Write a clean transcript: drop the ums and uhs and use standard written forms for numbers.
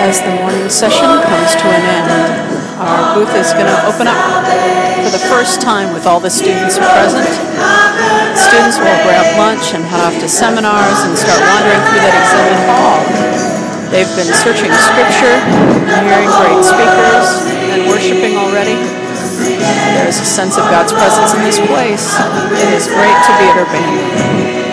As the morning session comes to an end, our booth is going to open up for the first time with all the students present. Students will grab lunch and head off to seminars and start wandering through that exhibit hall. They've been searching scripture, hearing great speakers, and worshiping already. There's a sense of God's presence in this place. It is great to be at Urbana.